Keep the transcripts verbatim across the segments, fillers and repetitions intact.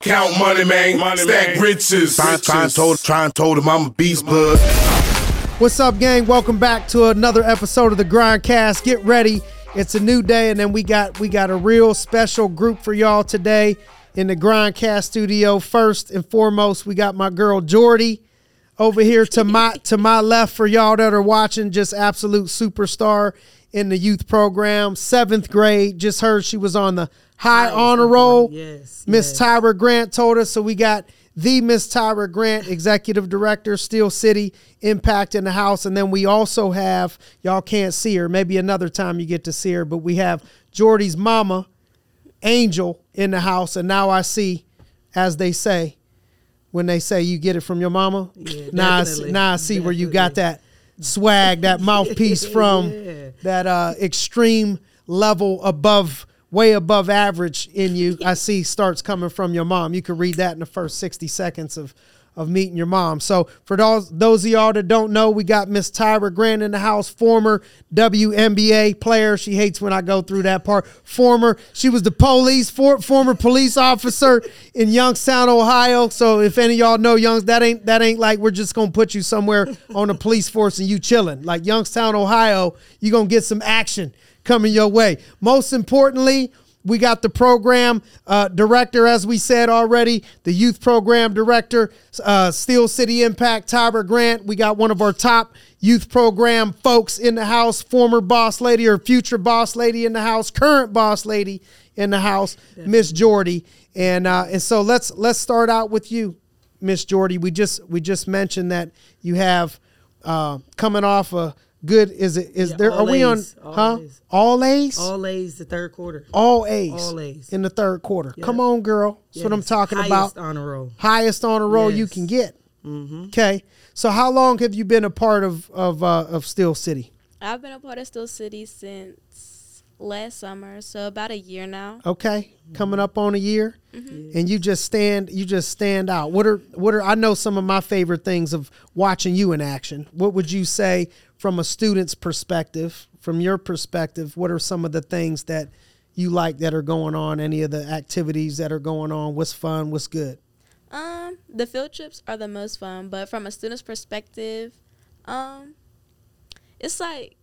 Count money, man. Money, Stack man. riches. Try, try, and told, try and told him I'm a beast, bud. What's up, gang? Welcome back to another episode of the Grindcast. Get ready. It's a new day, and then we got we got a real special group for y'all today in the Grindcast studio. First and foremost, we got my girl Jordy over here to my to my left for y'all that are watching. Just absolute superstar in the youth program. Seventh grade. Just heard she was on the high honor roll. Yes. Miss yes. Tyra Grant told us. So we got the Miss Tyra Grant, Executive Director, Steel City Impact in the house. And then we also have, y'all can't see her, maybe another time you get to see her, but we have Jordy's mama, Angel, in the house. And now I see, as they say, when they say you get it from your mama, Yeah, now, I see, now I see where you got that swag, that mouthpiece from, Yeah. that uh, extreme level above, way above average in you. I see starts coming from your mom. You can read that in the first sixty seconds of, of meeting your mom. So for those, those of y'all that don't know, we got Miss Tyra Grant in the house, former W N B A player. She hates when I go through that part. Former, she was the police, for, former police officer in Youngstown, Ohio. So if any of y'all know Youngs, that ain't, that ain't like we're just going to put you somewhere on the police force and you chilling. Like Youngstown, Ohio, you're going to get some action coming your way. Most importantly, we got the program uh, director, as we said already, the youth program director, uh, Steel City Impact, Tyra Grant. We got one of our top youth program folks in the house, former boss lady or future boss lady in the house, current boss lady in the house, Miss Jordy. And uh, and so let's let's start out with you, Miss Jordy. We just we just mentioned that you have uh, coming off a good, is it, is Yeah, there, are we on, A's, all huh? A's. All A's? All A's the third quarter. All A's. All A's. In the third quarter. Yep. Come on, girl. That's Yes. what I'm talking Highest about. honor roll. Highest honor roll you Yes. can get. Mm-hmm. Okay. So how long have you been a part of, of, uh, of Steel City? I've been a part of Steel City since last summer, so about a year now. Okay. Coming up on a year. Mm-hmm. And you just stand, you just stand out. What are, what are, I know some of my favorite things of watching you in action. What would you say from a student's perspective, from your perspective, what are some of the things that you like that are going on? Any of the activities that are going on? What's fun? What's good? Um, the field trips are the most fun, but from a student's perspective, um, it's like,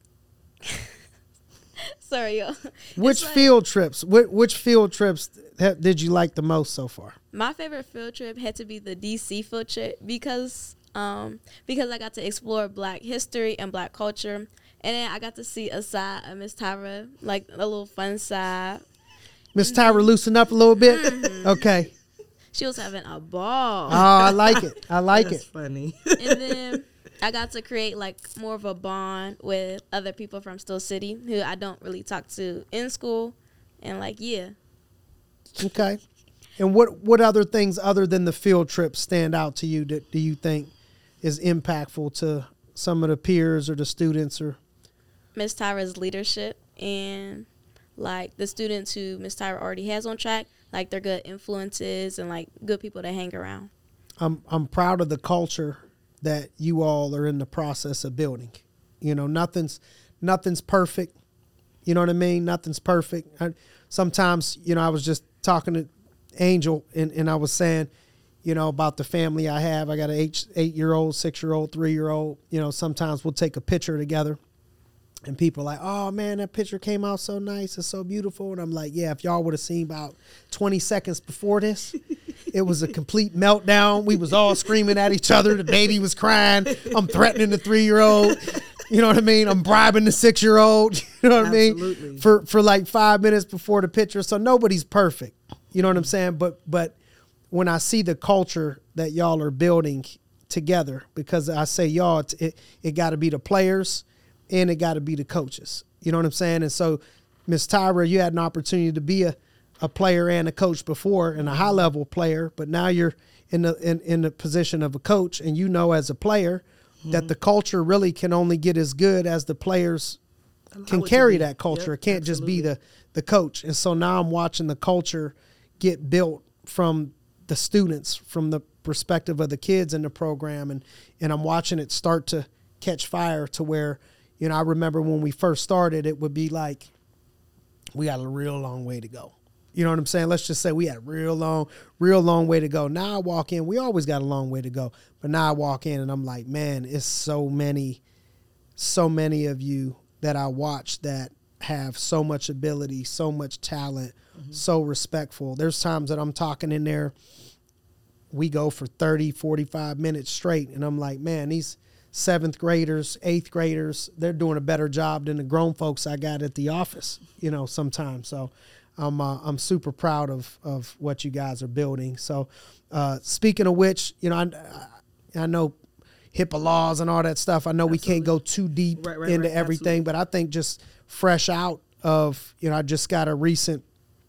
sorry, yo. Which like, field trips? Which, which field trips ha- did you like the most so far? My favorite field trip had to be the D C field trip because, um, because I got to explore Black history and Black culture, and then I got to see a side of Miss Tyra, like a little fun side. Miss Tyra, loosen up a little bit. Mm-hmm. Okay. She was having a ball. Oh, I like it. I like That's it. funny. And then I got to create like more of a bond with other people from Steel City who I don't really talk to in school, and like yeah. Okay. And what, what other things other than the field trips stand out to you that do you think is impactful to some of the peers or the students? Or Miss Tyra's leadership and like the students who Miss Tyra already has on track, like they're good influences and like good people to hang around. I'm I'm proud of the culture that you all are in the process of building. You know, nothing's nothing's perfect. You know what I mean? Nothing's perfect. I, sometimes, you know, I was just talking to Angel and, and I was saying, you know, about the family I have. I got an eight, eight-year-old, six-year-old, three-year-old. You know, sometimes we'll take a picture together and people are like, oh, man, that picture came out so nice. It's so beautiful. And I'm like, yeah, if y'all would have seen about twenty seconds before this, it was a complete meltdown. We was all screaming at each other. The baby was crying. I'm threatening the three-year-old. You know what I mean? I'm bribing the six-year-old. You know what Absolutely. I mean? For for like five minutes before the picture. So nobody's perfect. You know what I'm saying? But but when I see the culture that y'all are building together, because I say y'all, it it, it got to be the players and it got to be the coaches. You know what I'm saying? And so, Miss Tyra, you had an opportunity to be a, a player and a coach before, and a high-level player, but now you're in the in, in the position of a coach, and you know as a player mm-hmm. that the culture really can only get as good as the players can carry that culture. Yep, it can't absolutely. just be the, the coach. And so now I'm watching the culture get built from the students, from the perspective of the kids in the program, and, and I'm watching it start to catch fire to where, you know, I remember when we first started, it would be like, we got a real long way to go. You know what I'm saying? Let's just say we had a real long, real long way to go. Now I walk in, we always got a long way to go. But now I walk in and I'm like, man, it's so many, so many of you that I watch that have so much ability, so much talent, mm-hmm. so respectful. There's times that I'm talking in there, we go for thirty, forty-five minutes straight. And I'm like, man, these seventh graders, eighth graders, they're doing a better job than the grown folks I got at the office, you know, sometimes. So I'm uh, I'm super proud of of what you guys are building. So uh, speaking of which, you know, I, I know HIPAA laws and all that stuff. I know Absolutely. We can't go too deep right, right, into right. everything, Absolutely. But I think just fresh out of, you know, I just got a recent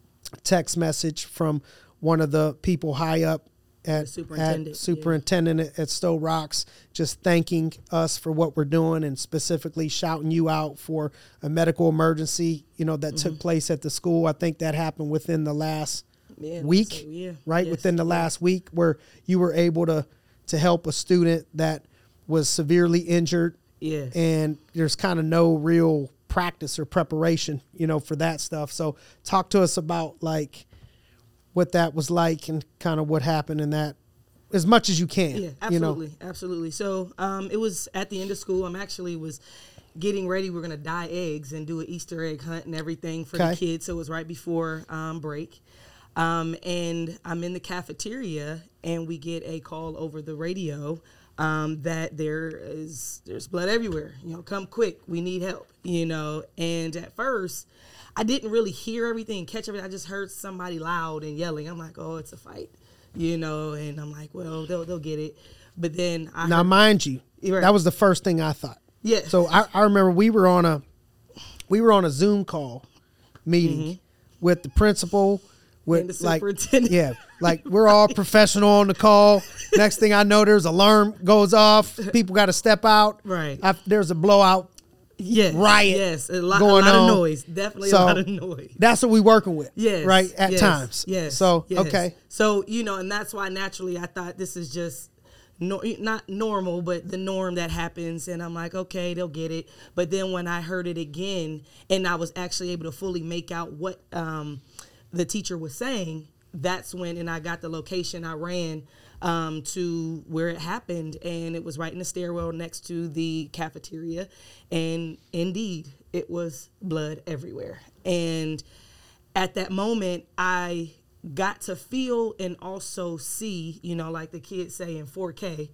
text message from one of the people high up at superintendent, at, superintendent yeah. at, at Stowe Rocks, just thanking us for what we're doing and specifically shouting you out for a medical emergency, you know, that mm-hmm. took place at the school. I think that happened within the last yeah, week, so, yeah. right? Yes. Within the yeah. last week where you were able to, to help a student that was severely injured. Yeah. And there's kind of no real practice or preparation, you know, for that stuff. So talk to us about like, what that was like and kind of what happened in that as much as you can. Yeah, absolutely. You know? Absolutely. So um, it was at the end of school. I'm actually was getting ready. We're going to dye eggs and do an Easter egg hunt and everything for okay. the kids. So it was right before um, break. Um, and I'm in the cafeteria and we get a call over the radio um, that there is, there's blood everywhere. You know, come quick. We need help, you know. And at first, I didn't really hear everything and catch everything. I just heard somebody loud and yelling. I'm like, oh, it's a fight, you know. And I'm like, well, they'll they'll get it. But then I now, heard, mind you, right. that was the first thing I thought. Yeah. So I, I remember we were on a we were on a Zoom call meeting mm-hmm. with the principal, with and the like superintendent. yeah, like we're all professional on the call. Next thing I know, there's alarm goes off. People got to step out. Right. I, there's a blowout. Yes, riot yes, a lot, going a lot on. of noise, definitely so a lot of noise. That's what we working with, yes, right, at yes, times. Yes, so, yes. okay. So, you know, and that's why naturally I thought this is just no, not normal, but the norm that happens. And I'm like, okay, they'll get it. But then when I heard it again and I was actually able to fully make out what um, the teacher was saying, that's when, and I got the location, I ran Um, to where it happened, and it was right in the stairwell next to the cafeteria, and indeed, it was blood everywhere. And at that moment, I got to feel and also see, you know, like the kids say in four K,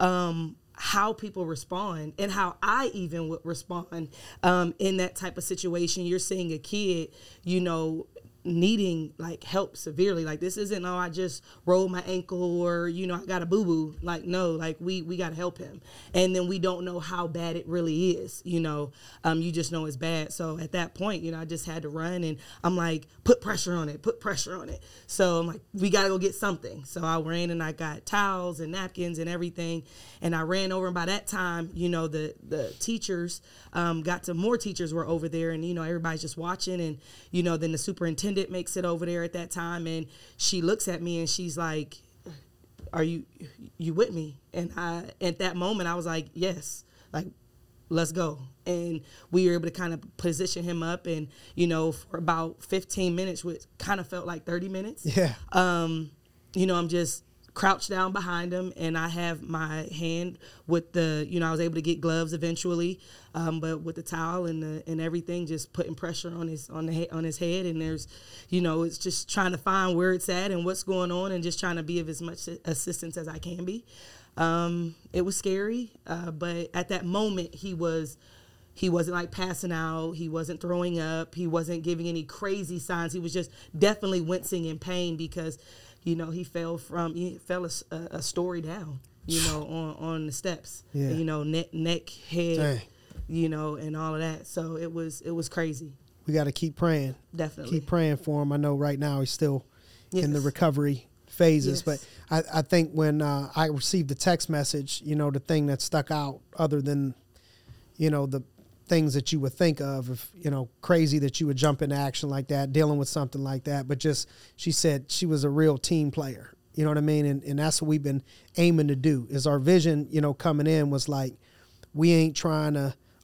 um, how people respond and how I even would respond um, in that type of situation. You're seeing a kid, you know, needing like help severely. Like this isn't, oh, I just rolled my ankle or, you know, I got a boo-boo. Like, no, like we, we got to help him. And then we don't know how bad it really is, you know, um, you just know it's bad. So at that point, you know, I just had to run and I'm like, put pressure on it, put pressure on it. So I'm like, we got to go get something. So I ran and I got towels and napkins and everything. And I ran over, and by that time, you know, the, the teachers um, got to, more teachers were over there, and, you know, everybody's just watching. And, you know, then the superintendent makes it over there at that time, and she looks at me and she's like, are you, you with me? And I, at that moment, I was like, yes, like, let's go. And we were able to kind of position him up, and, you know, for about fifteen minutes, which kind of felt like thirty minutes. Yeah. Um, you know, I'm just crouched down behind him, and I have my hand with the, you know, I was able to get gloves eventually, um, but with the towel and the, and everything, just putting pressure on his on the he- on his head. And there's, you know, it's just trying to find where it's at and what's going on, and just trying to be of as much assistance as I can be. Um, it was scary, uh, but at that moment, he was. He wasn't like passing out. He wasn't throwing up. He wasn't giving any crazy signs. He was just definitely wincing in pain because, you know, he fell from, he fell a, a story down, you know, on, on the steps, yeah. you know, neck, neck, head, Dang. you know, and all of that. So it was, it was crazy. We got to keep praying. Definitely. Keep praying for him. I know right now he's still yes. in the recovery phases, yes. but I, I think when uh, I received the text message, you know, the thing that stuck out other than, you know, the things that you would think of, if, you know, crazy that you would jump into action like that, dealing with something like that. But just, she said she was a real team player. You know what I mean? And and that's what we've been aiming to do, is our vision, you know, coming in was like, we ain't trying to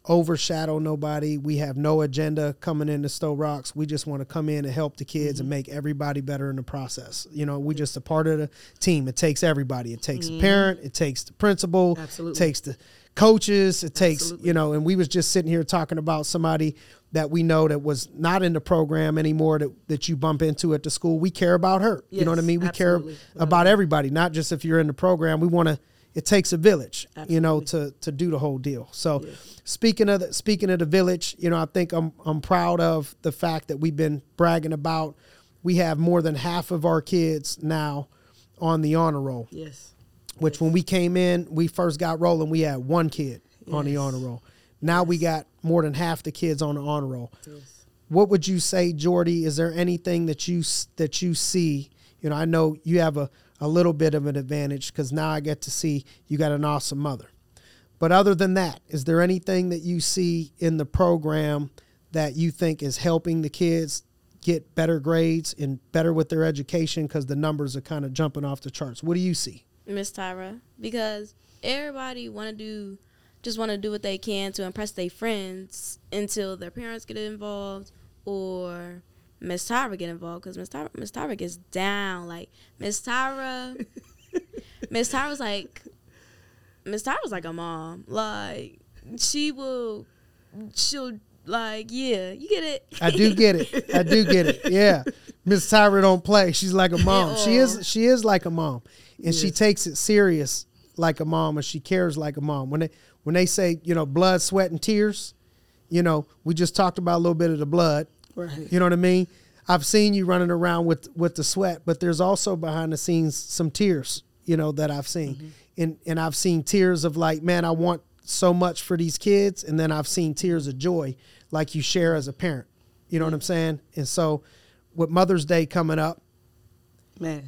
overshadow nobody. We have no agenda coming into Stowe Rocks. We just want to come in and help the kids mm-hmm. and make everybody better in the process. You know, we just a part of the team. It takes everybody. It takes mm-hmm. the parent. It takes the principal. Absolutely. It takes the coaches. It takes, Absolutely. you know, and we was just sitting here talking about somebody that we know that was not in the program anymore that, that you bump into at the school. We care about her. Yes, you know what I mean? We absolutely. care about everybody, not just if you're in the program. We want to, it takes a village, Absolutely. you know, to to do the whole deal. So, yeah. speaking of the, speaking of the village, you know, I think I'm I'm proud of the fact that we've been bragging about. We have more than half of our kids now on the honor roll. Yes. Which yes. when we came in, we first got rolling, we had one kid yes. on the honor roll. Now yes. we got more than half the kids on the honor roll. Yes. What would you say, Jordy? Is there anything that you that you see? You know, I know you have a. a little bit of an advantage because now I get to see you got an awesome mother. But other than that, is there anything that you see in the program that you think is helping the kids get better grades and better with their education because the numbers are kind of jumping off the charts? What do you see? Miss Tyra, because everybody want to do, just want to do what they can to impress their friends until their parents get involved or Miss Tyra get involved because Miss Tyra, Miss Tyra gets down. Like, Miss Tyra, Miss Tyra's like, Miss Tyra's like a mom. Like, she will, she'll, like, yeah, you get it. I do get it. I do get it. Yeah. Miss Tyra don't play. She's like a mom. She is, she is like a mom. And yes. she takes it serious like a mom, and she cares like a mom. When they, when they say, you know, blood, sweat, and tears, you know, we just talked about a little bit of the blood. Right. You know what I mean? I've seen you running around with, with the sweat, but there's also behind the scenes some tears, you know, that I've seen. Mm-hmm. And and I've seen tears of like, man, I want so much for these kids. And then I've seen tears of joy like you share as a parent. You know mm-hmm. what I'm saying? And so with Mother's Day coming up, man,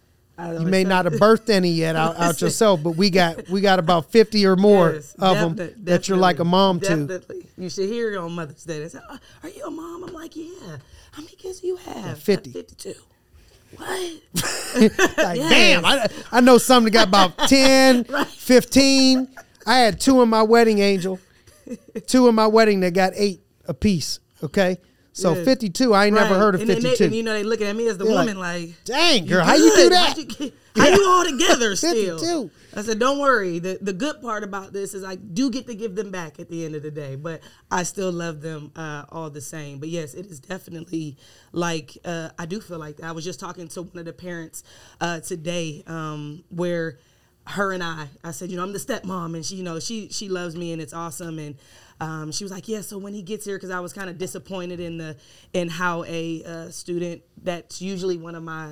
you may not have birthed any yet out, out yourself, but we got we got about fifty or more yes, of them that you're like a mom definitely. to. You should hear it on Mother's Day. They say, oh, are you a mom? I'm like, yeah. How many kids do you have? Yeah, fifty. fifty-two. What? Like, yes. Damn, I, I know some that got about ten, right. fifteen. I had two in my wedding, Angel. Two in my wedding that got eight apiece, okay? So yes. fifty-two, I ain't right. never heard of and fifty-two. They, and you know, they looking at me as the They're woman like, like, dang, girl, how good? you do that? How you, how you all together still? fifty-two. I said, don't worry. The the good part about this is I do get to give them back at the end of the day, but I still love them uh, all the same. But yes, it is definitely like, uh, I do feel like that. I was just talking to one of the parents uh, today um, where her and I, I said, you know, I'm the stepmom, and she, you know, she she loves me, and it's awesome. And um, she was like, yeah, so when he gets here, because I was kind of disappointed in the in how a uh, student that's usually one of my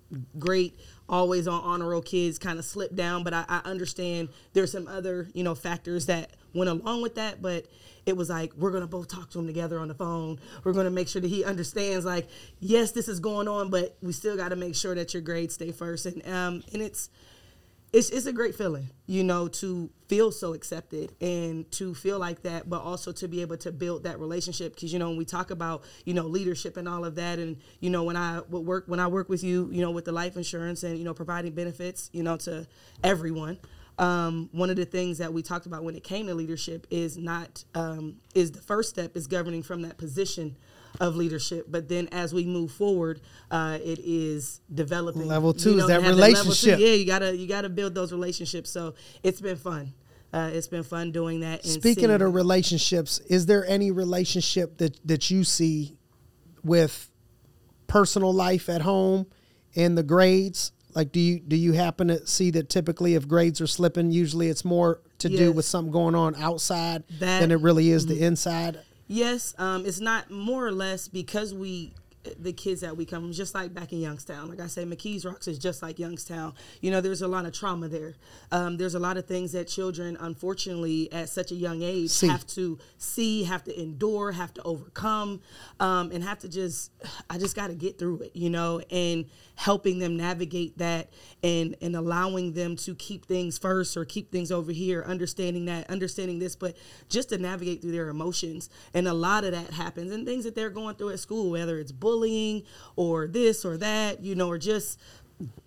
great always on honor roll kids kind of slipped down, but I, I understand there's some other, you know, factors that went along with that. But it was like, we're going to both talk to him together on the phone. We're going to make sure that he understands, like, yes, this is going on, but we still got to make sure that your grades stay first. And um, and it's, it's it's a great feeling, you know, to feel so accepted and to feel like that, but also to be able to build that relationship. Because, you know, when we talk about, you know, leadership and all of that, and, you know, when I would work, when I work with you, you know, with the life insurance and, you know, providing benefits, you know, to everyone, um, one of the things that we talked about when it came to leadership is not, um, is the first step is governing from that position of leadership, but then as we move forward, uh, it is developing. Level two you know, is that relationship. Yeah, you gotta you gotta build those relationships. So it's been fun. Uh, it's been fun doing that. And Speaking of the that. relationships, is there any relationship that that you see with personal life at home and the grades? Like, do you do you happen to see that typically if grades are slipping, usually it's more to yes. do with something going on outside that, than it really is the inside? Yes, um, it's not more or less because we, the kids that we come from, just like back in Youngstown. Like I say, McKees Rocks is just like Youngstown. You know, there's a lot of trauma there. Um, there's a lot of things that children, unfortunately, at such a young age, see. have to see, have to endure, have to overcome, um, and have to just, I just got to get through it, you know, and helping them navigate that and, and allowing them to keep things first or keep things over here, understanding that, understanding this, but just to navigate through their emotions. And a lot of that happens and things that they're going through at school, whether it's bullying or this or that, you know, or just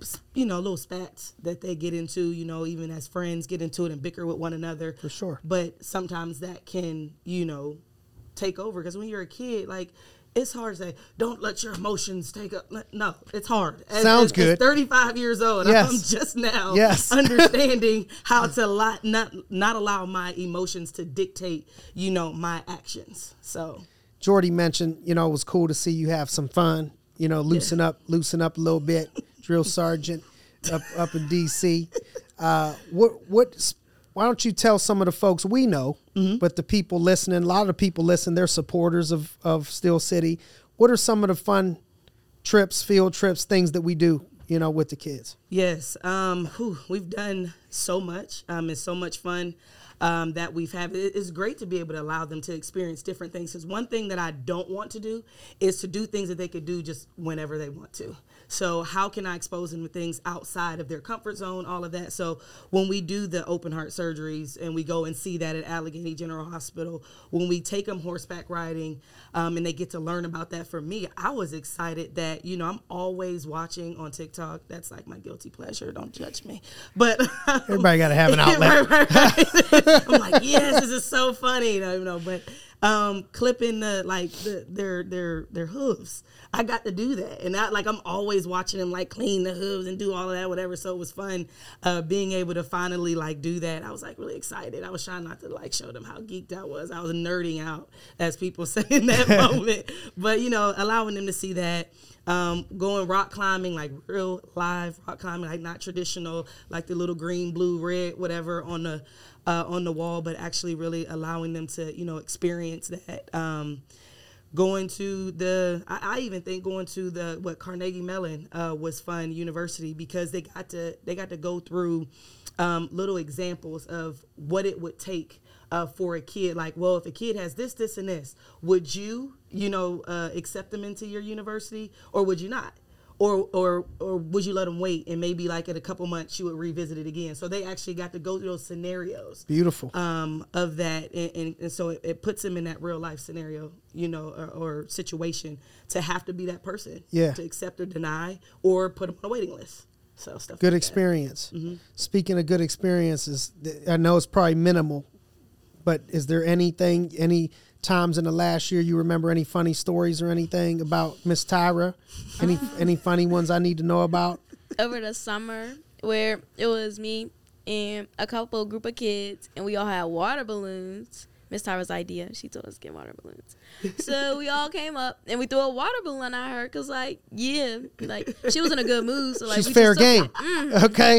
you know, little spats that they get into, you know, even as friends get into it and bicker with one another. For sure. But sometimes that can, you know, take over. Because when you're a kid, like, it's hard to say, don't let your emotions take up. No, it's hard. As, Sounds as, good. As thirty-five years old, Yes. I'm just now Yes. understanding how to lot, not not allow my emotions to dictate, you know, my actions. So Jordy mentioned, you know, it was cool to see you have some fun, you know, loosen up, loosen up a little bit, drill sergeant up up in D C. Uh, what what? Why don't you tell some of the folks we know, mm-hmm. but the people listening, a lot of the people listening, they're supporters of of Steel City. What are some of the fun trips, field trips, things that we do, you know, with the kids? Yes, um, whew, we've done so much. Um, it's so much fun. Um, that we've had. It's great to be able to allow them to experience different things. Because one thing that I don't want to do is to do things that they could do just whenever they want to. So how can I expose them to things outside of their comfort zone, all of that? So when we do the open heart surgeries and we go and see that at Allegheny General Hospital, when we take them horseback riding um, and they get to learn about that, for me, I was excited that, you know, I'm always watching on TikTok. That's like my guilty pleasure. Don't judge me. But everybody got to have an outlet. right, right, right. I'm like, yes, this is so funny. You know, you know but um, clipping the, like, the, their, their, their hooves. I got to do that. And I, like, I'm always watching them, like, clean the hooves and do all of that, whatever. So it was fun uh, being able to finally, like, do that. I was, like, really excited. I was trying not to, like, show them how geeked I was. I was nerding out, as people say in that moment. But, you know, allowing them to see that. Um, going rock climbing, like real live rock climbing, like not traditional, like the little green, blue, red, whatever on the uh, on the wall, but actually really allowing them to, you know, experience that. Um, going to the, I, I even think going to the what Carnegie Mellon uh, was fun university because they got to they got to go through um, little examples of what it would take. Uh, for a kid, like, well, if a kid has this, this, and this, would you, you know, uh, accept them into your university, or would you not, or, or, or would you let them wait and maybe like in a couple months you would revisit it again? So they actually got to go through those scenarios, beautiful, um, of that, and, and, and so it, it puts them in that real life scenario, you know, or, or situation to have to be that person, yeah, to accept or deny, or put them on a waiting list. So stuff. Good like experience. Mm-hmm. Speaking of good experiences, I know it's probably minimal. But is there anything, any times in the last year you remember any funny stories or anything about Miss Tyra? Any uh, any funny ones I need to know about? Over the summer, where it was me and a couple group of kids, and we all had water balloons. Miss Tyra's idea. She told us to get water balloons. So we all came up and we threw a water balloon at her because, like, yeah, like she was in a good mood. So like, she's we fair just game. Like, mm.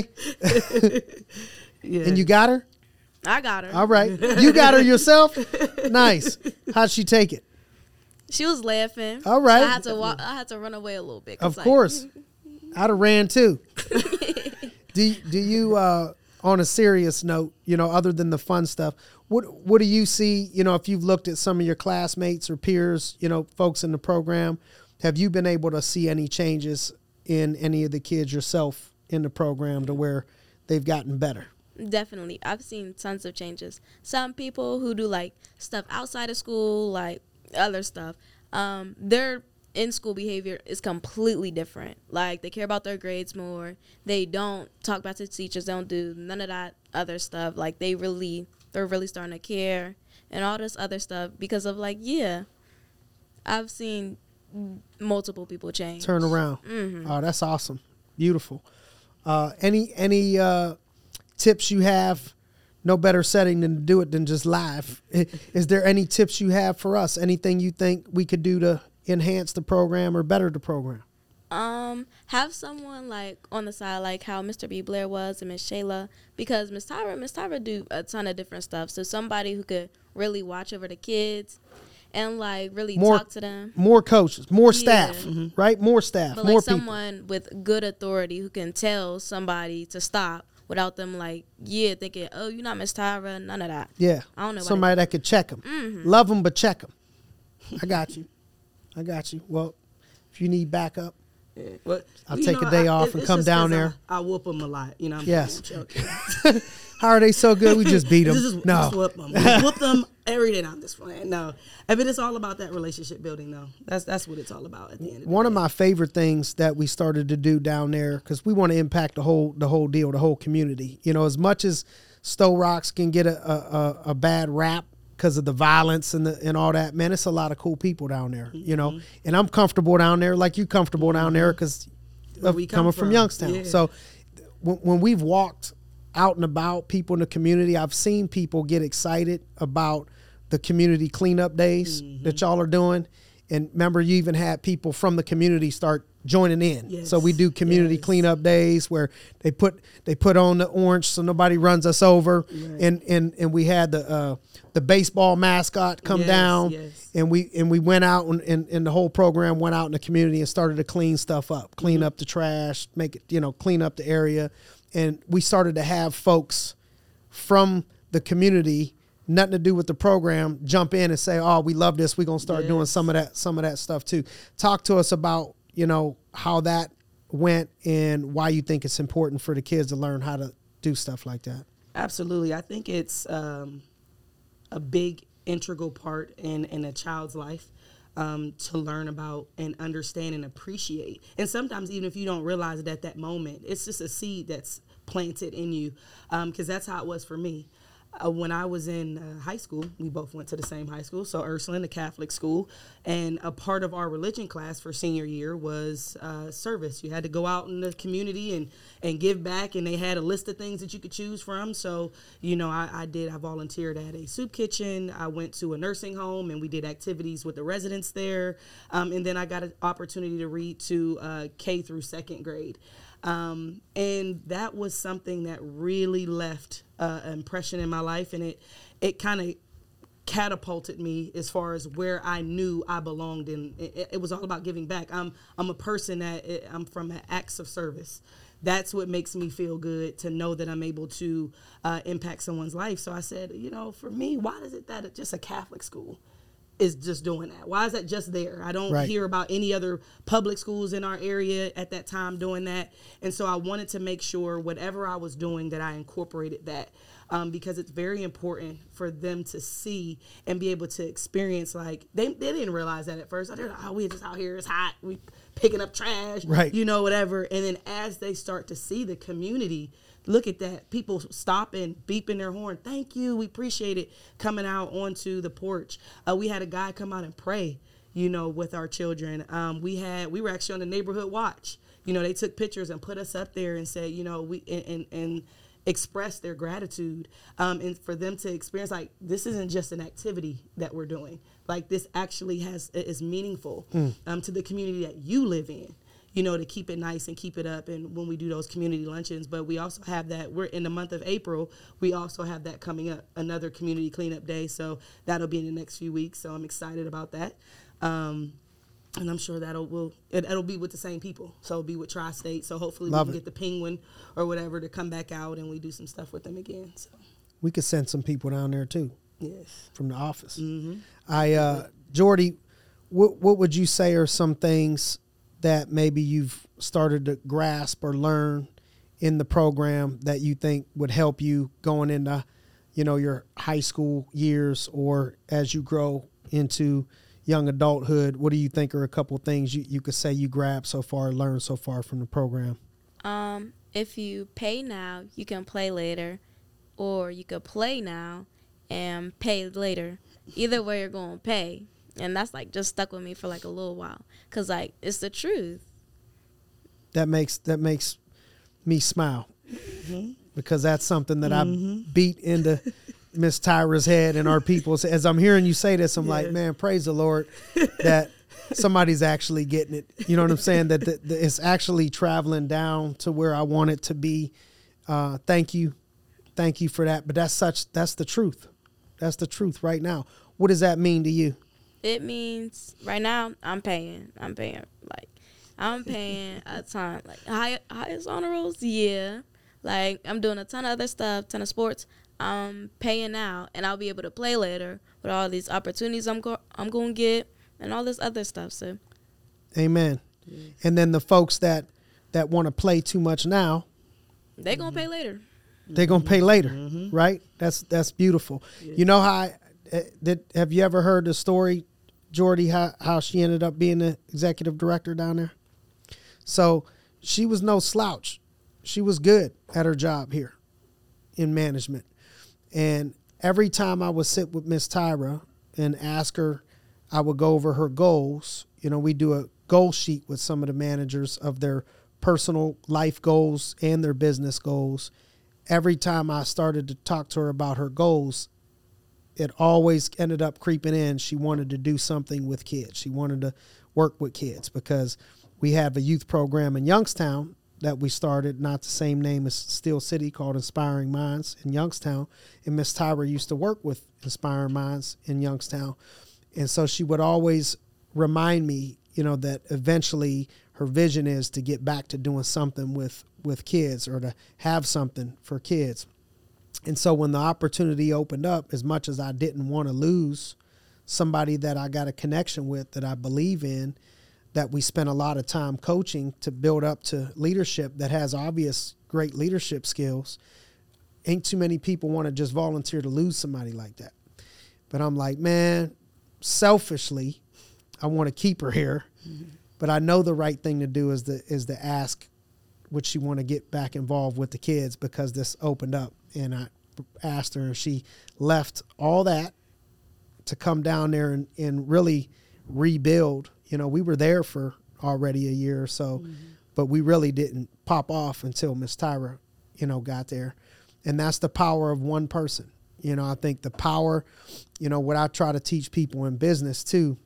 Okay. Yeah. And you got her? I got her. All right. You got her yourself? Nice. How'd she take it? She was laughing. All right. So I had to walk, I had to run away a little bit. Of like, course. I'd have ran too. do do you uh, on a serious note, you know, other than the fun stuff, what what do you see, you know, if you've looked at some of your classmates or peers, you know, folks in the program, have you been able to see any changes in any of the kids yourself in the program to where they've gotten better? Definitely. I've seen tons of changes. Some people who do like stuff outside of school, like other stuff, um, their in-school behavior is completely different. Like they care about their grades more. They don't talk back to teachers. They don't do none of that other stuff. Like they really, they're really starting to care and all this other stuff because of like, yeah, I've seen multiple people change. Turn around. Mm-hmm. Oh, that's awesome. Beautiful. Uh, any, any, uh, tips you have? No better setting than to do it than just live. Is there any tips you have for us? Anything you think we could do to enhance the program or better the program? Um, have someone like on the side, like how Mister B. Blair was and Miss Shayla, because Miss Tyra, Miss Tyra do a ton of different stuff. So somebody who could really watch over the kids and like really more, talk to them. More coaches, more yeah. staff, mm-hmm. right? More staff, but more like people. someone with good authority who can tell somebody to stop without them like, yeah, thinking, oh, you're not Miss Tyra, none of that. Yeah. I don't know. Somebody that could check them. Mm-hmm. Love them, but check them. I got you. I got you. Well, if you need backup, Yeah. Well, I'll you take know, a day I- off it- and it's come just down 'cause there. I, I whoop them a lot. You know. I'm Yes. joking. How are they so good? We just beat them. Just, just, no. just whoop them. We whoop them every day. I'm just playing. No, I mean it's all about that relationship building, though. That's that's what it's all about at the end. Of the One day. of my favorite things that we started to do down there, because we want to impact the whole the whole deal, the whole community. You know, as much as Stowe Rocks can get a a, a, a bad rap because of the violence and the and all that, man, it's a lot of cool people down there. Mm-hmm. You know, and I'm comfortable down there, like you comfortable down there, because Where we come coming from, from. Youngstown. Yeah. So when, when we've walked out and about, people in the community, I've seen people get excited about the community cleanup days Mm-hmm. that y'all are doing. And remember, you even had people from the community start joining in. Yes. So we do community Yes. cleanup days where they put they put on the orange so nobody runs us over, Right. and and and we had the uh, the baseball mascot come Yes, down, yes. and we and we went out and, and and the whole program went out in the community and started to clean stuff up, clean Mm-hmm. up the trash, make it you know clean up the area, and we started to have folks from the community, nothing to do with the program, jump in and say, "Oh, we love this. We're gonna start doing Yes. some of that, some of that stuff too." Talk to us about you know how that went and why you think it's important for the kids to learn how to do stuff like that. Absolutely. I think it's um, a big integral part in, in a child's life um, to learn about and understand and appreciate. And sometimes even if you don't realize it at that moment, it's just a seed that's planted in you, because that's how it was for me. Uh, when I was in uh, high school, we both went to the same high school, so Ursuline, a Catholic school, and a part of our religion class for senior year was uh, service. You had to go out in the community and, and give back, and they had a list of things that you could choose from. So, you know, I, I did, I volunteered at a soup kitchen. I went to a nursing home, and we did activities with the residents there. Um, and then I got an opportunity to read to uh, K through second grade. Um, and that was something that really left uh, an impression in my life, and it it kind of catapulted me as far as where I knew I belonged. And it, it was all about giving back. I'm I'm a person that it, I'm from acts of service. That's what makes me feel good, to know that I'm able to uh, impact someone's life. So I said, you know, for me, why is it that it's just a Catholic school is just doing that? Why is that just there? I don't Right. hear about any other public schools in our area at that time doing that. And so I wanted to make sure whatever I was doing that I incorporated that, um, because it's very important for them to see and be able to experience. Like they, they didn't realize that at first. They're like, oh, we just out here, it's hot, we picking up trash, Right. you know, whatever. And then as they start to see the community, look at that. People stopping, beeping their horn. Thank you. We appreciate it. Coming out onto the porch. Uh, we had a guy come out and pray, you know, with our children. Um, we had, we were actually on the neighborhood watch. You know, they took pictures and put us up there and said, you know, we, and, and, and express their gratitude. Um, and for them to experience, like, this isn't just an activity that we're doing. Like, this actually has, is meaningful um, to the community that you live in. You know, to keep it nice and keep it up, and when we do those community luncheons. But we also have that, we're in the month of April, we also have that coming up, another community cleanup day. So that'll be in the next few weeks. So I'm excited about that. Um, and I'm sure that'll will it, it'll be with the same people. So it'll be with Tri-State. So hopefully Love we can it. get the Penguin or whatever to come back out and we do some stuff with them again. So We could send some people down there too yes. from the office. Mm-hmm. I, uh, Jordy, what what would you say are some things that maybe you've started to grasp or learn in the program that you think would help you going into, you know, your high school years or as you grow into young adulthood? What do you think are a couple things you, you could say you grabbed so far, learned so far from the program? Um, if you pay now, you can play later, or you could play now and pay later. Either way, you're going to pay. And that's, like, just stuck with me for, like, a little while. Because, like, it's the truth. That makes that makes me smile Mm-hmm. because that's something that I beat into Miss Tyra's head and our people's. As I'm hearing you say this, I'm like, Yes. man, praise the Lord that somebody's actually getting it. You know what I'm saying? That, that, that it's actually traveling down to where I want it to be. Uh, thank you, thank you for that. But that's such that's the truth. That's the truth right now. What does that mean to you? It means right now I'm paying. I'm paying like I'm paying a ton. Like high, highest honor rolls, yeah. Like I'm doing a ton of other stuff, ton of sports. I'm paying now, and I'll be able to play later with all these opportunities I'm go I'm going to get and all this other stuff. So, Amen. Yes. And then the folks that that want to play too much now, they're going to pay later. They're going to pay later, Mm-hmm. right? That's that's beautiful. Yes. You know how I, uh, did, have you ever heard the story, Jordy, how, how she ended up being the executive director down there? So she was no slouch. She was good at her job here in management. And every time I would sit with Miss Tyra and ask her, I would go over her goals. You know, we do a goal sheet with some of the managers of their personal life goals and their business goals. Every time I started to talk to her about her goals, it always ended up creeping in. She wanted to do something with kids. She wanted to work with kids because we have a youth program in Youngstown that we started, not the same name as Steel City, called Inspiring Minds in Youngstown. And Miss Tyra used to work with Inspiring Minds in Youngstown. And so she would always remind me, you know, that eventually her vision is to get back to doing something with, with kids or to have something for kids. And so when the opportunity opened up, as much as I didn't want to lose somebody that I got a connection with, that I believe in, that we spent a lot of time coaching to build up to leadership that has obvious great leadership skills, ain't too many people want to just volunteer to lose somebody like that. But I'm like, man, selfishly, I want to keep her here, mm-hmm. but I know the right thing to do is to, is to ask would she want to get back involved with the kids, because this opened up. And I asked her, and she left all that to come down there and, and really rebuild. You know, we were there for already a year or so, mm-hmm. but we really didn't pop off until Miss Tyra, you know, got there. And that's the power of one person. You know, I think the power, you know, what I try to teach people in business too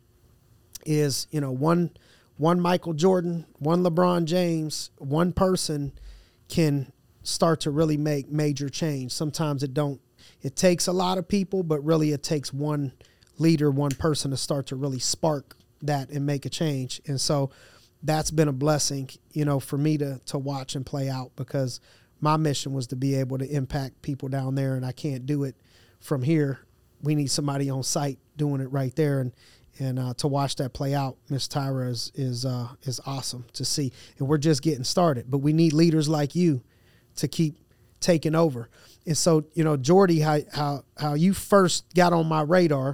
is, you know, one one Michael Jordan, one LeBron James, one person can start to really make major change. Sometimes it don't, it takes a lot of people, but really it takes one leader, one person to start to really spark that and make a change. And so that's been a blessing, you know, for me to to watch and play out, because my mission was to be able to impact people down there, and I can't do it from here. We need somebody on site doing it right there, and and uh, to watch that play out, Miss Tyra is is uh, is awesome to see. And we're just getting started, but we need leaders like you to keep taking over. And so, you know, Jordy, how how how you first got on my radar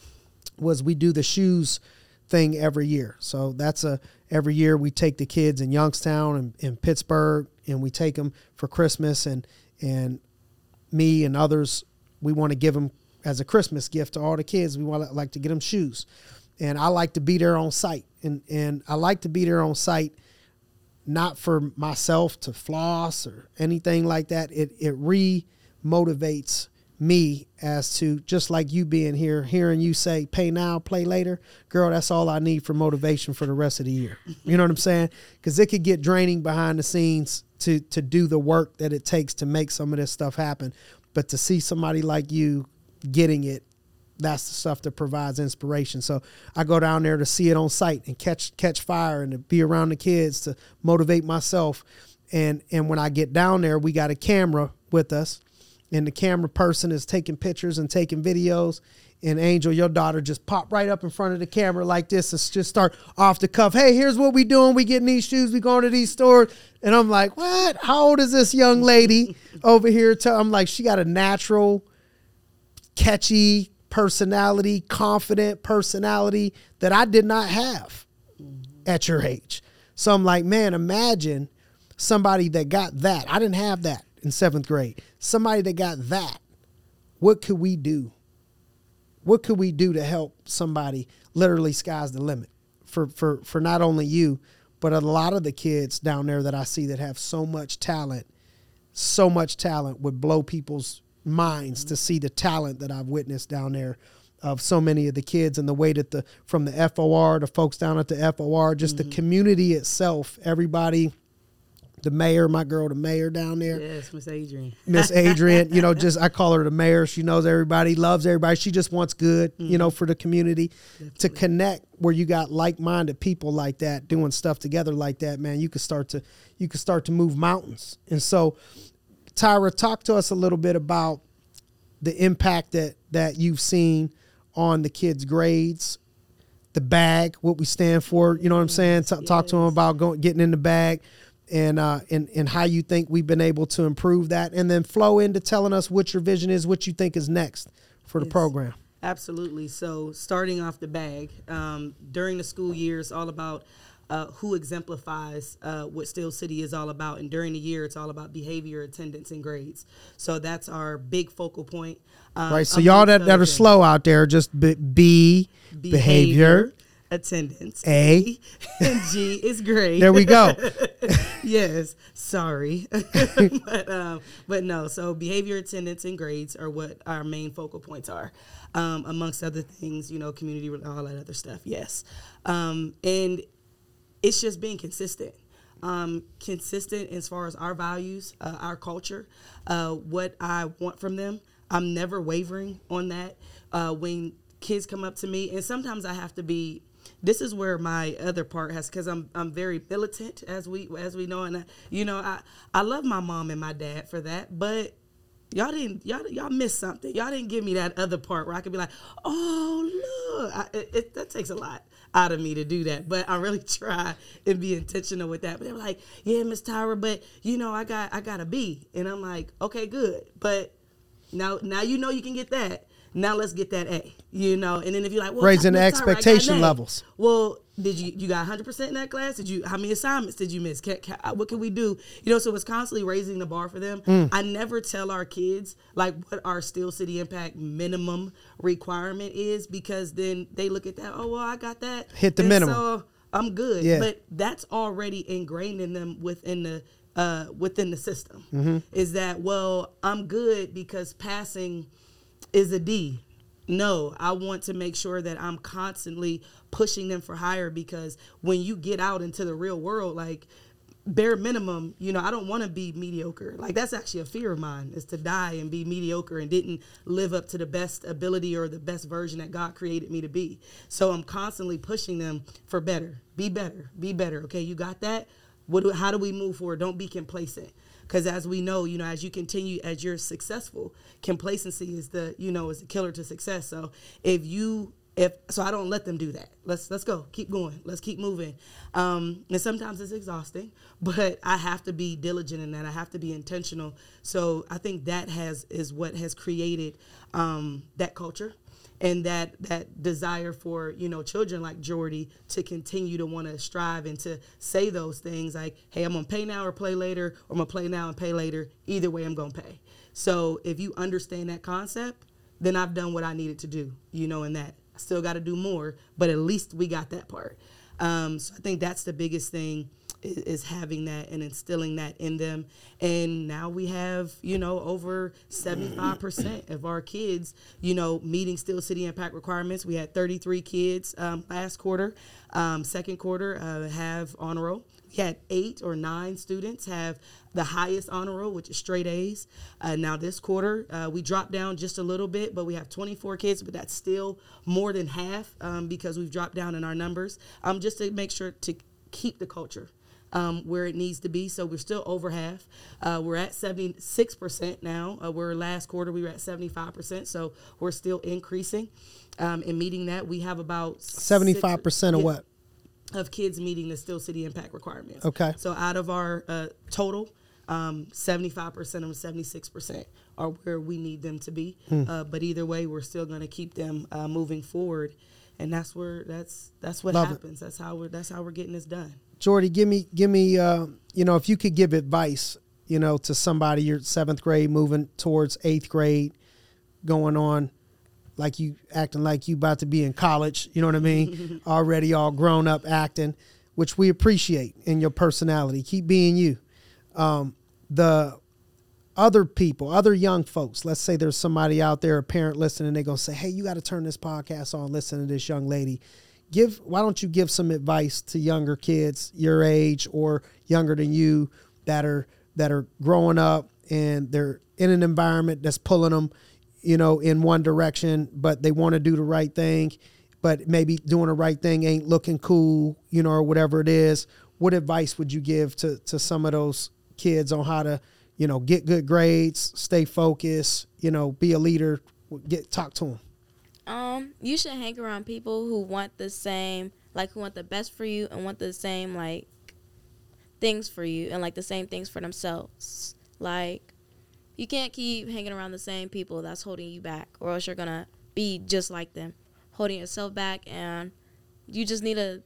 was we do the shoes thing every year. So that's a every year we take the kids in Youngstown and in Pittsburgh, and we take them for Christmas, and and me and others, we want to give them as a Christmas gift to all the kids. We want to like to get them shoes, and I like to be there on site, and and I like to be there on site, not for myself to floss or anything like that. It it re-motivates me as to, just like you being here, hearing you say, pay now, play later. Girl, that's all I need for motivation for the rest of the year. You know what I'm saying? Because it could get draining behind the scenes to to do the work that it takes to make some of this stuff happen. But to see somebody like you getting it, that's the stuff that provides inspiration. So I go down there to see it on site and catch catch fire, and to be around the kids to motivate myself. And and when I get down there, we got a camera with us, and the camera person is taking pictures and taking videos. And Angel, your daughter, just pop right up in front of the camera like this and just start off the cuff. Hey, here's what we doing. We getting these shoes. We going to these stores. And I'm like, what? How old is this young lady over here? I'm like, she got a natural, catchy personality, confident personality that I did not have at your age. So I'm like, man, imagine somebody that got that. I didn't have that in seventh grade. Somebody that got that. What could we do? What could we do to help somebody? Literally, sky's the limit for, for, for not only you, but a lot of the kids down there that I see that have so much talent, so much talent would blow people's minds to see the talent that I've witnessed down there of so many of the kids, and the way that the, from the F O R, the folks down at the F O R, just mm-hmm. the community itself, everybody, the mayor, my girl, the mayor down there. Yes, Miss Adrian. Miss Adrian, you know, just, I call her the mayor. She knows everybody, loves everybody. She just wants good, mm-hmm. you know, for the community. Definitely. To connect where you got like-minded people like that, doing stuff together like that, man, you could start to, you could start to move mountains. And so, Tyra, talk to us a little bit about the impact that, that you've seen on the kids' grades, the bag, what we stand for. You know what I'm saying? T- Yes. Talk to them about going, getting in the bag, and uh, and and how you think we've been able to improve that, and then flow into telling us what your vision is, what you think is next for the Yes. program. Absolutely. So starting off the bag, um, during the school year, it's all about uh, who exemplifies uh, what Steel City is all about. And during the year, it's all about behavior, attendance, and grades. So that's our big focal point. Um, Right. So y'all that, amongst that other are things. slow out there, just be, be behavior. Attendance. A. And G is grade. There we go. Yes, sorry. but um, but no, so behavior, attendance, and grades are what our main focal points are. Um, amongst other things, you know, community, all that other stuff, yes. Um, and it's just being consistent. Um, consistent as far as our values, uh, our culture, uh, what I want from them. I'm never wavering on that. Uh, when kids come up to me, and sometimes I have to be, this is where my other part has, because I'm I'm very militant, as we as we know, and I, you know I I love my mom and my dad for that, but y'all didn't y'all y'all missed something. Y'all didn't give me that other part where I could be like, oh look, I, it, it, that takes a lot out of me to do that, but I really try and be intentional with that. But they were like, yeah, Miss Tyra, but you know I got I got a B, and I'm like, okay, good, but now now you know you can get that. Now let's get that A, you know. And then if you're like, well, Raising the Miss Tyra, I got expectation an A. levels. Well, did you you got one hundred percent in that class? Did you how many assignments did you miss? Can, can, what can we do? You know, so it's constantly raising the bar for them. Mm. I never tell our kids like what our Steel City Impact minimum requirement is, because then they look at that. Oh well, I got that. Hit the and minimum. So I'm good. Yeah. But that's already ingrained in them within the uh, within the system. Mm-hmm. Is that well? I'm good because passing is a D. No, I want to make sure that I'm constantly pushing them for higher, because when you get out into the real world, like bare minimum, you know, I don't want to be mediocre. Like that's actually a fear of mine, is to die and be mediocre and didn't live up to the best ability or the best version that God created me to be. So I'm constantly pushing them for better, be better, be better. Okay, you got that? What do, how do we move forward? Don't be complacent. Because as we know, you know, as you continue, as you're successful, complacency is the, you know, is the killer to success. So if you, if, so I don't let them do that. Let's, let's go, keep going. Let's keep moving. Um, and sometimes it's exhausting, but I have to be diligent in that. I have to be intentional. So I think that has, is what has created um, that culture. And that that desire for, you know, children like Jordy to continue to want to strive and to say those things like, hey, I'm going to pay now or play later, or I'm going to play now and pay later. Either way, I'm going to pay. So if you understand that concept, then I've done what I needed to do, you know, in that. I still got to do more, but at least we got that part. Um, so I think that's the biggest thing, is, is having that and instilling that in them. And now we have, you know, over seventy-five percent of our kids, you know, meeting Steel City Impact requirements. We had thirty-three kids um, last quarter. Um, second quarter uh, have honor roll. We had eight or nine students have the highest honor roll, which is straight A's. Uh, now this quarter, uh, we dropped down just a little bit, but we have twenty-four kids, but that's still more than half um, because we've dropped down in our numbers, um, just to make sure to keep the culture um, where it needs to be. So we're still over half. Uh, we're at seventy-six percent now. Uh, we're last quarter, we were at seventy-five percent. So we're still increasing um, and meeting that. We have about seventy-five percent six, of yeah, what? Of kids meeting the Steel City Impact requirements. Okay. So out of our uh, total, um, seventy-five percent of them, seventy-six percent are where we need them to be. Hmm. Uh, but either way, we're still going to keep them uh, moving forward, and that's where that's that's what Love it. happens. That's how we're that's how we're getting this done. Jordy, give me, give me, uh, you know, if you could give advice, you know, to somebody, you're seventh grade, moving towards eighth grade, going on, like you acting like you about to be in college, you know what I mean? Already all grown up acting, which we appreciate in your personality. Keep being you. Um, the other people, other young folks, let's say there's somebody out there, a parent listening, they're going to say, hey, you got to turn this podcast on, listen to this young lady. Give, why don't you give some advice to younger kids your age or younger than you that are, that are growing up and they're in an environment that's pulling them, you know, in one direction, but they want to do the right thing, but maybe doing the right thing ain't looking cool, you know, or whatever it is. What advice would you give to, to some of those kids on how to, you know, get good grades, stay focused, you know, be a leader, get, talk to them? Um, you should hang around people who want the same, like who want the best for you and want the same like things for you and like the same things for themselves. Like, you can't keep hanging around the same people that's holding you back, or else you're gonna be just like them, holding yourself back, and you just need to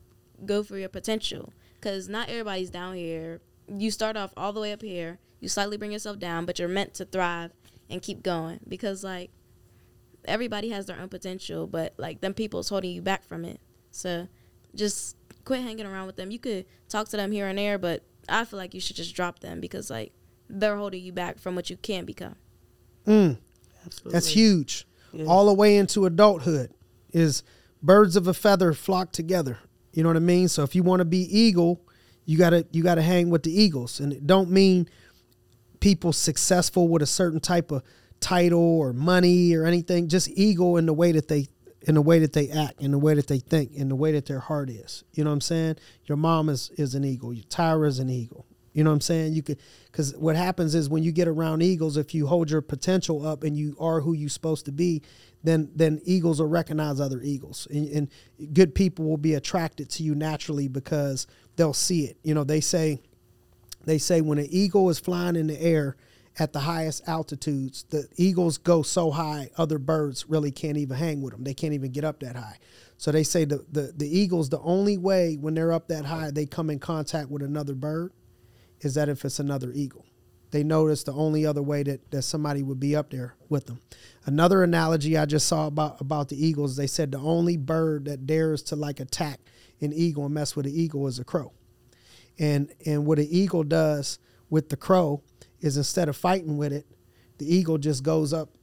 go for your potential, because not everybody's down here. You start off all the way up here, you slightly bring yourself down, but you're meant to thrive and keep going, because like everybody has their own potential, but like them people's holding you back from it. So just quit hanging around with them. You could talk to them here and there, but I feel like you should just drop them, because like they're holding you back from what you can become. Mm. Absolutely. That's huge. Yes. All the way into adulthood is birds of a feather flock together. You know what I mean? So if you want to be eagle, you gotta you gotta hang with the eagles, and it don't mean people successful with a certain type of title or money or anything. Just eagle in the way that they in the way that they act, in the way that they think, in the way that their heart is. You know what I'm saying? Your mom is is an eagle. Your Tyra is an eagle. You know what I'm saying? You could, because what happens is when you get around eagles, if you hold your potential up and you are who you're supposed to be, then then eagles will recognize other eagles, and, and good people will be attracted to you naturally because they'll see it. You know, they say they say when an eagle is flying in the air at the highest altitudes, the eagles go so high, other birds really can't even hang with them. They can't even get up that high. So they say the the, the eagles, the only way when they're up that high, they come in contact with another bird is that if it's another eagle. They notice the only other way that, that somebody would be up there with them. Another analogy I just saw about, about the eagles, they said the only bird that dares to like attack an eagle and mess with an eagle is a crow. And and what an eagle does with the crow is instead of fighting with it, the eagle just goes up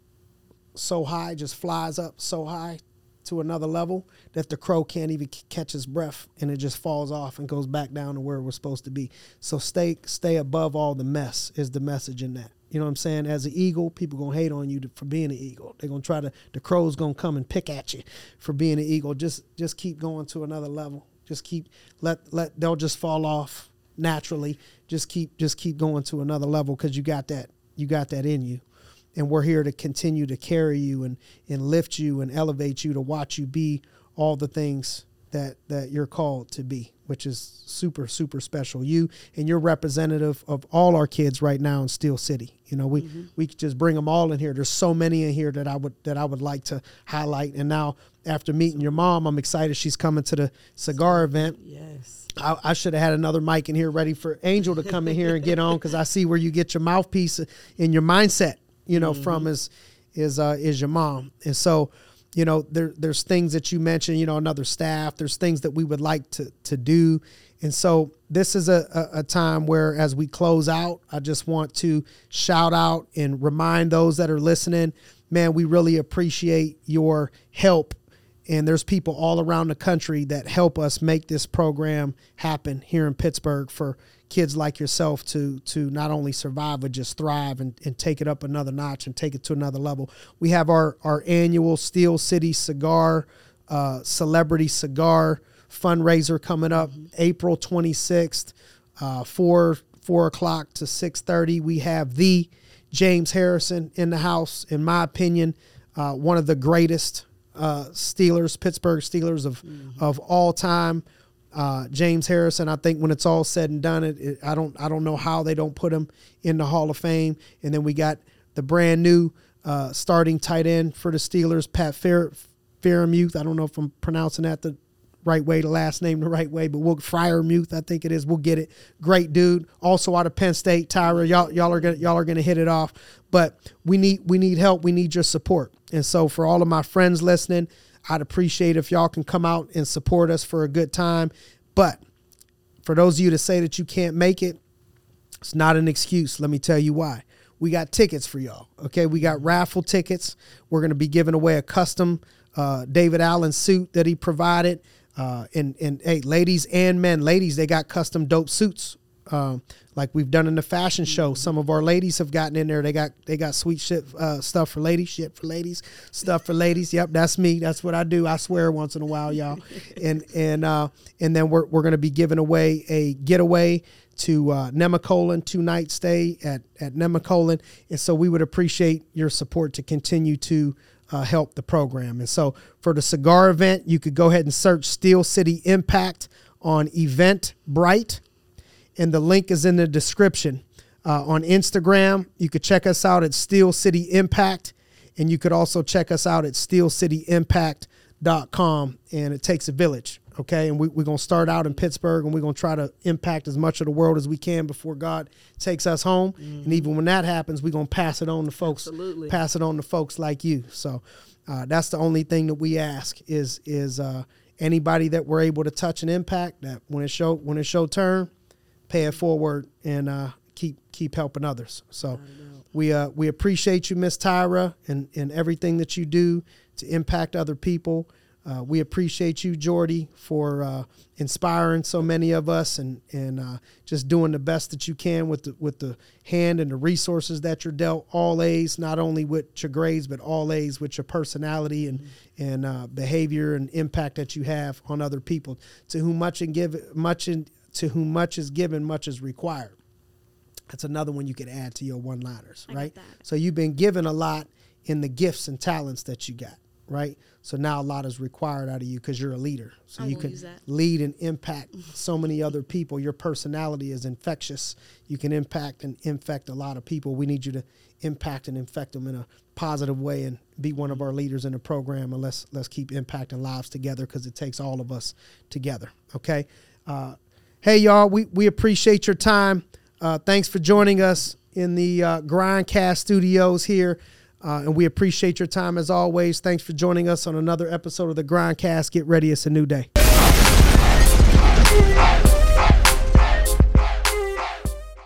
so high, just flies up so high to another level that the crow can't even c- catch his breath, and it just falls off and goes back down to where it was supposed to be. So stay stay above all the mess is the message in that. You know what I'm saying? As an eagle, people going to hate on you to, for being an eagle. They're going to try to, the crow's going to come and pick at you for being an eagle. Just just keep going to another level. Just keep, let, let, they'll just fall off naturally. Just keep, just keep going to another level because you got that, you got that in you. And we're here to continue to carry you and, and lift you and elevate you to watch you be all the things that, that you're called to be, which is super, super special. You and you're representative of all our kids right now in Steel City. You know, we, mm-hmm. we could just bring them all in here. There's so many in here that I would, that I would like to highlight. And now after meeting your mom, I'm excited she's coming to the cigar event. Yes. I, I should have had another mic in here ready for Angel to come in here and get on, because I see where you get your mouthpiece in your mindset, you know, mm-hmm. from is, is, uh, is your mom. And so, you know, there, there's things that you mentioned, you know, another staff, there's things that we would like to, to do. And so this is a, a, a time where, as we close out, I just want to shout out and remind those that are listening, man, we really appreciate your help. And there's people all around the country that help us make this program happen here in Pittsburgh for kids like yourself to to not only survive, but just thrive and, and take it up another notch and take it to another level. We have our, our annual Steel City Cigar, uh, Celebrity Cigar fundraiser coming up mm-hmm. April twenty-sixth, uh, four, four o'clock to six thirty. We have the James Harrison in the house, in my opinion, uh, one of the greatest Uh, Steelers, Pittsburgh Steelers of mm-hmm. of all time. Uh, James Harrison, I think when it's all said and done, it, it I don't I don't know how they don't put him in the Hall of Fame. And then we got the brand new uh, starting tight end for the Steelers, Pat Fair, Freiermuth. I don't know if I'm pronouncing that the right way, the last name the right way, but we'll Freiermuth, I think it is. We'll get it. Great dude. Also out of Penn State, Tyra. Y'all y'all are gonna y'all are gonna hit it off. But we need we need help. We need your support. And so for all of my friends listening, I'd appreciate if y'all can come out and support us for a good time. But for those of you that say that you can't make it, it's not an excuse. Let me tell you why. We got tickets for y'all. Okay, we got raffle tickets. We're going to be giving away a custom uh, David Allen suit that he provided. Uh, and, and hey, ladies and men, ladies, they got custom dope suits. Um, like we've done in the fashion show. Some of our ladies have gotten in there. They got they got sweet shit uh, stuff for ladies, shit for ladies, stuff for ladies. Yep, that's me. That's what I do. I swear once in a while, y'all. And and uh, and then we're we're gonna be giving away a getaway to uh, Nemacolin, two night stay at at Nemacolin. And so we would appreciate your support to continue to uh, help the program. And so for the cigar event, you could go ahead and search Steel City Impact on Eventbrite, and the link is in the description. Uh, on Instagram, you could check us out at Steel City Impact, and you could also check us out at steel city impact dot com. And it takes a village, okay? And we, we're going to start out in Pittsburgh, and we're going to try to impact as much of the world as we can before God takes us home. Mm-hmm. And even when that happens, we're going to pass it on to folks. Absolutely. Pass it on to folks like you. So uh, that's the only thing that we ask is is uh, anybody that we're able to touch and impact, that when it show when it show turn, pay it forward and uh, keep keep helping others. So we uh, we appreciate you, Miss Tyra, and, and everything that you do to impact other people. Uh, we appreciate you, Jordy, for uh, inspiring so many of us and and uh, just doing the best that you can with the with the hand and the resources that you're dealt. All A's, not only with your grades, but all A's with your personality and mm-hmm. and uh, behavior and impact that you have on other people. To whom much and give much in, to whom much is given, much is required. That's another one you could add to your one-liners, I right? got that. So you've been given a lot in the gifts and talents that you got, right? So now a lot is required out of you because you're a leader. So I you will can use that. lead and impact so many other people. Your personality is infectious. You can impact and infect a lot of people. We need you to impact and infect them in a positive way and be one of our leaders in the program. And let's let's keep impacting lives together because it takes all of us together. Okay. Uh, hey y'all, we we appreciate your time. Uh, thanks for joining us in the uh, Grindcast studios here. Uh, and we appreciate your time as always. Thanks for joining us on another episode of the Grindcast. Get ready. It's a new day.